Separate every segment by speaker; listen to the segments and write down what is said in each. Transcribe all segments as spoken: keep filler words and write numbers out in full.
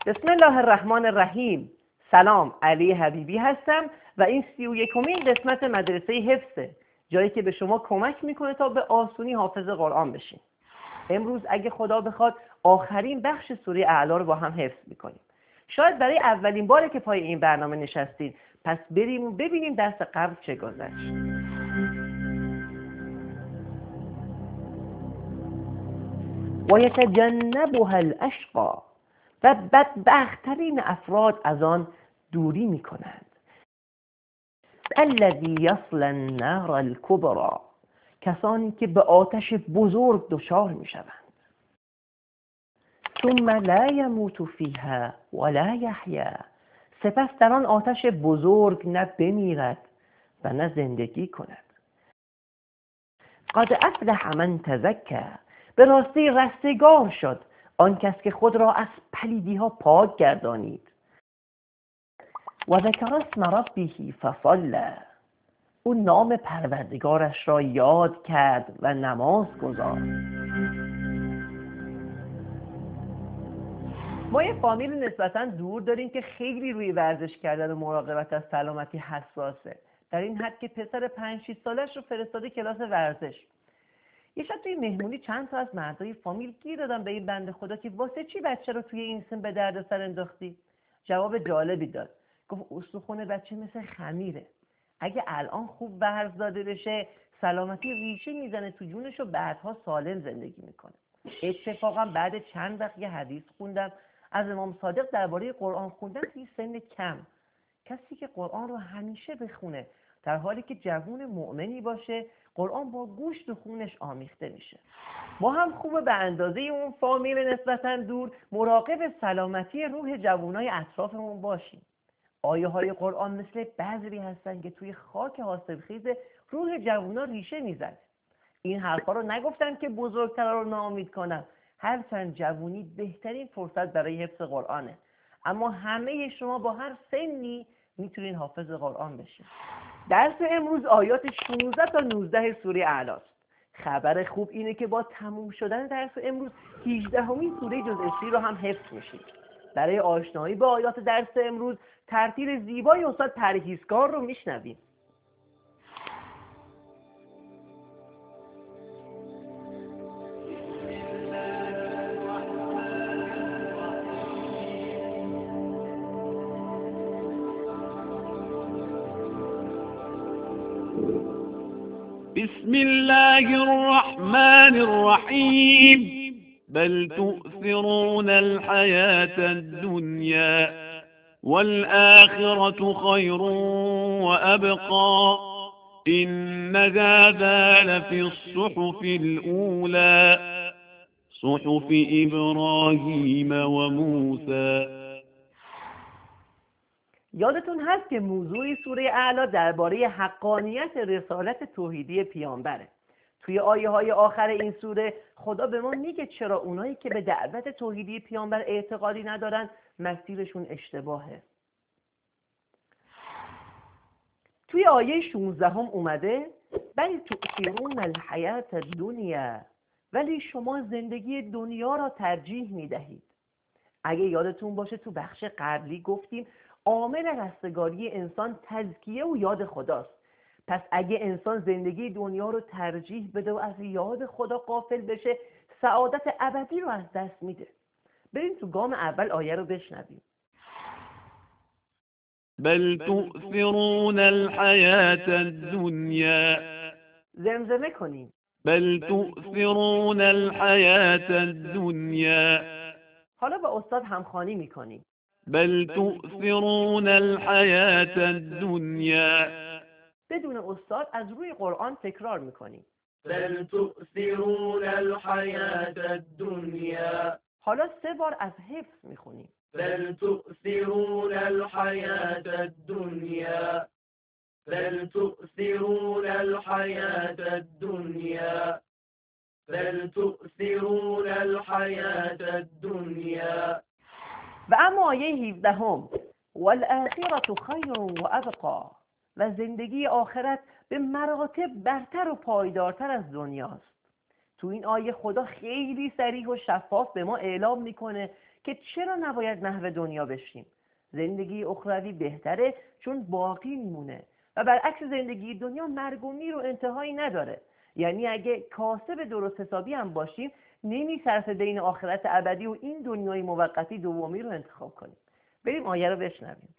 Speaker 1: بسم الله الرحمن الرحیم. سلام، علی حبیبی هستم و این سی و یکمین قسمت مدرسه حفظه، جایی که به شما کمک میکنه تا به آسونی حافظ قرآن بشین. امروز اگه خدا بخواد آخرین بخش سوره اعلی رو با هم حفظ میکنیم. شاید برای اولین باره که پای این برنامه نشستید، پس بریم و ببینیم درس قبل چه گذشت. و یتجنبها الاشقی، و بدبخت‌ترین افراد از آن دوری میکنند. الذی یصلی النار الکبری، کسانی که به آتش بزرگ دچار میشوند. ثم لا یموت فیها ولا یحیا، سپس در آن آتش بزرگ نه بمیرد و نه زندگی کند. قد افلح من تزکی، به راستی رستگار شد آن کس که خود را از پلیدی ها پاک گردانید. و ذکر اسم ربه فصلی، او نام پروردگارش را یاد کرد و نماز گزارد. ما یه فامیل نسبتاً دور داریم که خیلی روی ورزش کردن و مراقبت از سلامتی حساسه، در این حد که پسر پنج شش سالش رو فرستاده کلاس ورزش. یه شب توی مهمونی چند تا از مردای فامیل گیر دادن به این بنده خدا که واسه چی بچه رو توی این سن به درد سر انداختی؟ جواب جالبی داد. گفت استخوان بچه مثل خمیره، اگه الان خوب ورز داده بشه سلامتی ریشه میزنه تو جونش و بعدها سالم زندگی میکنه. اتفاقا بعد چند وقت یه حدیث خوندم از امام صادق درباره قرآن خوندن توی سن کم. کسی که قرآن رو همیشه بخونه در حالی که جوون مؤمنی باشه، قرآن با گوشت و خونش آمیخته میشه. ما هم خوبه به اندازه اون فامیل نسبتاً دور مراقب سلامتی روح جوانای اطرافمون باشیم. آیه های قرآن مثل بذری هستن که توی خاک حاصلخیز روح جوانا ریشه میزنه. این حرفا رو نگفتن که بزرگترا رو ناامید کنن، هرچند جوونی بهترین فرصت برای حفظ قرآنه، اما همه شما با هر سنی میتونین حافظ قرآن بشین. درس امروز آیات شانزده تا نوزده سوره اعلی است. خبر خوب اینه که با تموم شدن درس امروز هجدهمین سوره جز عشری رو هم حفظ میشید. برای آشنایی با آیات درس امروز ترتیل زیبای استاد پرهیزکار رو میشنویم.
Speaker 2: بسم الله الرحمن الرحیم. بل تؤثرون الحياة الدنيا والآخرة خير وأبقى إن هذا لفي الصحف الأولى صحف إبراهيم وموسى.
Speaker 1: یادتون هست که موضوع سوره اعلی درباره حقانیت رسالت توحیدی پیامبره. توی آیه های آخر این سوره خدا به ما میگه چرا اونایی که به دعوت توحیدی پیامبر اعتقادی ندارن مسیرشون اشتباهه. توی آیه شانزده هم اومده بل تؤثرون الحیات الدنیا، ولی شما زندگی دنیا را ترجیح میدهید. اگه یادتون باشه تو بخش قبلی گفتیم عامل رستگاری انسان تزکیه و یاد خداست. پس اگه انسان زندگی دنیا رو ترجیح بده و از یاد خدا غافل بشه، سعادت ابدی رو از دست میده. بریم تو گام اول آیه رو بشنویم.
Speaker 2: بل تؤثرون الحياة الدنيا،
Speaker 1: زمزمه کنیم.
Speaker 2: بل تؤثرون الحياة الدنيا.
Speaker 1: حالا با استاد همخوانی میکنیم.
Speaker 2: بل تؤثرون الحياة الدنيا.
Speaker 1: بدون استاد از روی قرآن تکرار میکنیم.
Speaker 3: بل تؤثرون الحياة الدنيا.
Speaker 1: حالا سه بار از حفظ میخونیم.
Speaker 3: بل تؤثرون الحياة الدنيا. بل تؤثرون الحياة الدنيا. بل تؤثرون الحياة الدنيا.
Speaker 1: و اما آیه هفده هم والآخرة خیر و ابقا، و زندگی آخرت به مراتب برتر و پایدارتر از دنیاست. تو این آیه خدا خیلی صریح و شفاف به ما اعلام میکنه که چرا نباید محو دنیا بشیم. زندگی اخروی بهتره چون باقی میمونه و برعکس زندگی دنیا مرگ و میر و انتهایی نداره. یعنی اگه کاسب درست حسابی هم باشیم نمیصرفه بین آخرت ابدی و این دنیای موقتی دومی رو انتخاب کنیم. بریم آیه رو بشنویم.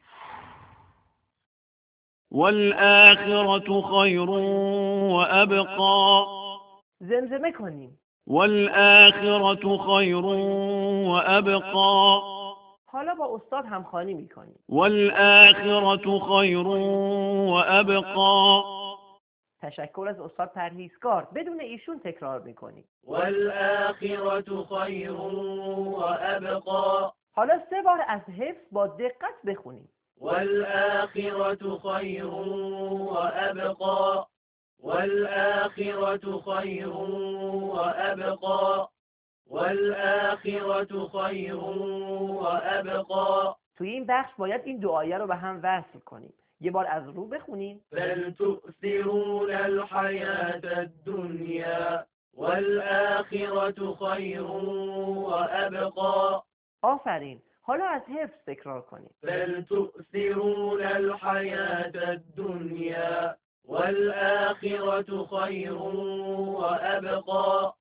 Speaker 2: والآخرة خير وأبقى
Speaker 1: زمزمه کنیم.
Speaker 2: والآخرة خير وأبقى
Speaker 1: حالا با استاد همخوانی میکنیم.
Speaker 2: والآخرة خير وأبقى
Speaker 1: تشکر از استاد پرهیزکار. بدون ایشون تکرار میکنیم.
Speaker 3: والآخرة خير وأبقى.
Speaker 1: حالا سه بار از حفظ با دقت بخونیم.
Speaker 3: والآخرة خير وأبقى. والآخرة خير وأبقى. والآخرة خير وأبقى.
Speaker 1: توی این بخش باید این دو آیه رو به هم وصل کنیم. یه بار از رو بخونیم.
Speaker 3: بل تؤثرون الحياة الدنيا والآخرة خير وأبقى.
Speaker 1: آفرین. حالا از حفظ تکرار کنیم.
Speaker 3: بل تؤثرون الحياة الدنيا والآخرة خير وأبقى.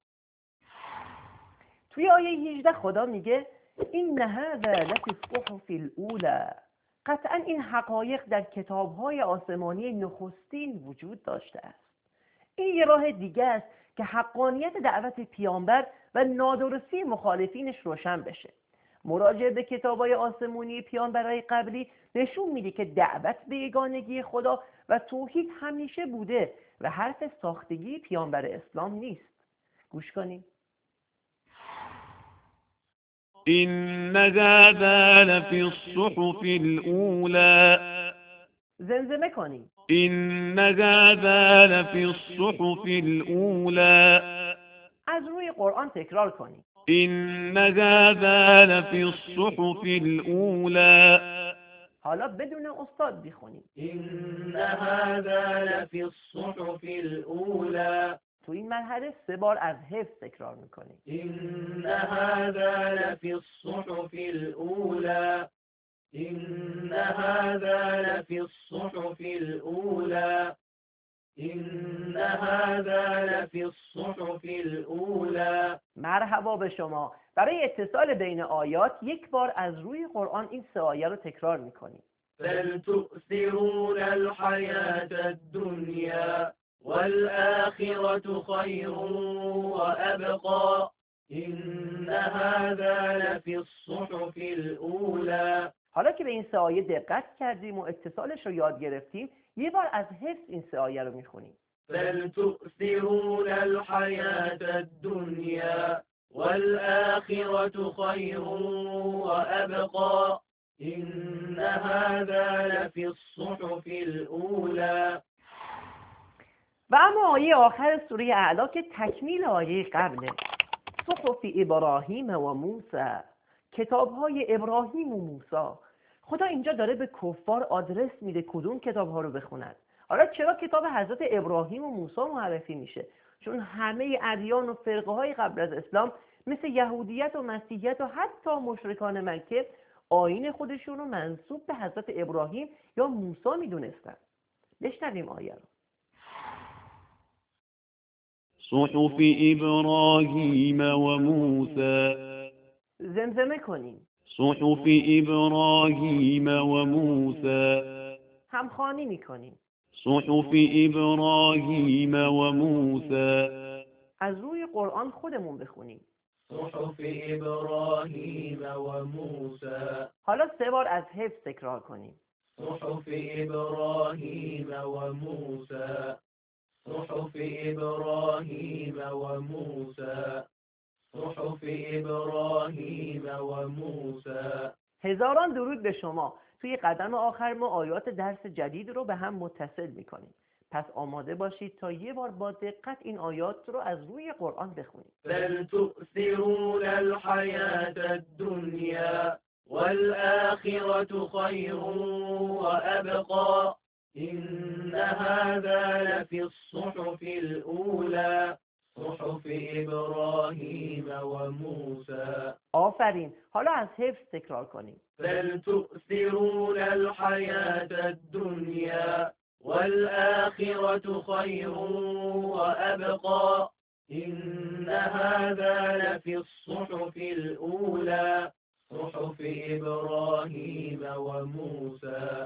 Speaker 1: توی آیه هجده خدا میگه این هذا لفی الصحف الاولی. قطعا این حقایق در کتاب‌های آسمانی نخستین وجود داشته است. این یه راه دیگه است که حقانیت دعوت پیامبر و نادرستی مخالفینش روشن بشه. مراجعه به کتاب‌های آسمانی پیامبرای قبلی نشون میده که دعوت به یگانگی خدا و توحید همیشه بوده و حرف ساختگی پیامبر اسلام نیست. گوش کنیم.
Speaker 2: إن هذا لفي الصحف الأولى
Speaker 1: زمزمه کنیم.
Speaker 2: إن هذا لفي الصحف الأولى
Speaker 1: از روی قرآن تکرار کنیم.
Speaker 2: إن هذا لفي الصحف الأولى
Speaker 1: حالا بدون استاد بخونیم.
Speaker 3: إن هذا لفي الصحف الأولى.
Speaker 1: تو این مرحله سه بار از حفظ تکرار میکنیم.
Speaker 3: إن هذا لفي الصحف الأولى. إن هذا لفي الصحف الأولى. إن هذا لفي الصحف الأولى.
Speaker 1: مرحبا به شما. برای اتصال بین آیات یک بار از روی قرآن این سه آیه رو تکرار میکنیم.
Speaker 3: بل تؤثرون الحياة الدنيا والآخرة خير وأبقى. إن هذا لفي الصحف الأولى.
Speaker 1: حالا که به این سه آیه دقت کردیم و اتصالش رو یاد گرفتیم یه بار از حفظ این سه آیه رو میخونیم.
Speaker 3: بل تؤثرون الحياة الدنيا والآخرة خير وأبقى. إن هذا لفي الصحف الأولى.
Speaker 1: و اما آیه آخر سوره اعلا که تکمیل آیه قبله. صحف ابراهیم و موسی. کتاب‌های ابراهیم و موسی. خدا اینجا داره به کفار آدرس میده کدوم کتاب‌ها رو بخونن. حالا چرا کتاب حضرت ابراهیم و موسی معرفی میشه؟ چون همه ادیان و فرقه‌های قبل از اسلام مثل یهودیت و مسیحیت و حتی مشرکان مکه آیین خودشون رو منسوب به حضرت ابراهیم یا موسی میدونستن. بشنویم آیه رو.
Speaker 2: صحف إبراهيم وموسى
Speaker 1: زمزمه کنیم.
Speaker 2: صحف إبراهيم وموسى
Speaker 1: همخوانی میکنیم.
Speaker 2: صحف إبراهيم وموسى
Speaker 1: از روی قرآن خودمون بخونیم.
Speaker 3: صحف إبراهيم وموسى.
Speaker 1: حالا سه بار از حفظ تکرار کنیم.
Speaker 3: صحف إبراهيم وموسى. صحف إبراهيم وموسى. صحف إبراهيم وموسى.
Speaker 1: هزاران درود به شما. توی قدم آخر ما آیات درس جدید رو به هم متصل میکنیم. پس آماده باشید تا یه بار با دقت این آیات رو از روی قرآن بخونید.
Speaker 3: بل تؤثرون الحياة الدنيا والآخرة خير وأبقى. إن هذا لفي الصحف الأولى. صحف إبراهيم وموسى.
Speaker 1: آفرین. حالا از حفظ تکرار کنیم.
Speaker 3: بل تؤثرون الحياة الدنيا والآخرة خير وأبقى إن هذا لفي الصحف الأولى صحف إبراهيم وموسى.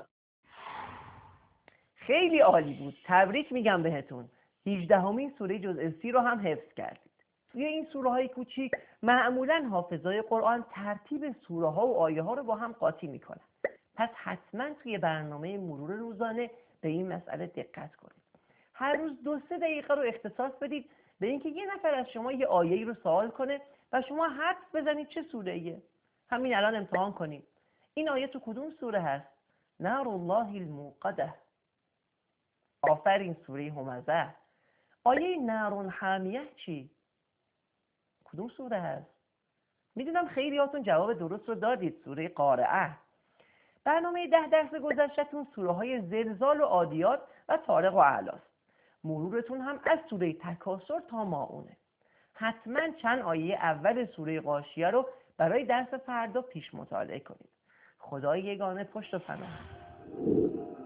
Speaker 1: خیلی عالی بود. تبریک میگم بهتون. هجدهمین سوره جزء سی رو هم حفظ کردید. توی این سوره های کوچیک معمولاً حافظای قرآن ترتیب سوره ها و آیه ها رو با هم قاطی میکنن. پس حتما توی برنامه مرور روزانه به این مسئله دقت کنید. هر روز دو سه دقیقه رو اختصاص بدید به اینکه یه نفر از شما یه آیه‌ای رو سوال کنه و شما حدس بزنید چه سوره‌ایه. همین الان امتحان کنید. این آیه تو کدوم سوره هست؟ نار الله الموقده. آفرین، سوره همزه. آیه نار حامیه چی؟ کدوم سوره هست؟ میدونم خیلیاتون جواب درست رو دادید، سوره قارعه. برنامه ده درس گذشته‌تون سوره های زلزال و عادیات و طارق و اعلاست. مرورتون هم از سوره تکاثر تا ماعونه. حتما چند آیه اول سوره غاشیه رو برای درس فردا پیش مطالعه کنید. خدای یگانه پشت و پناه.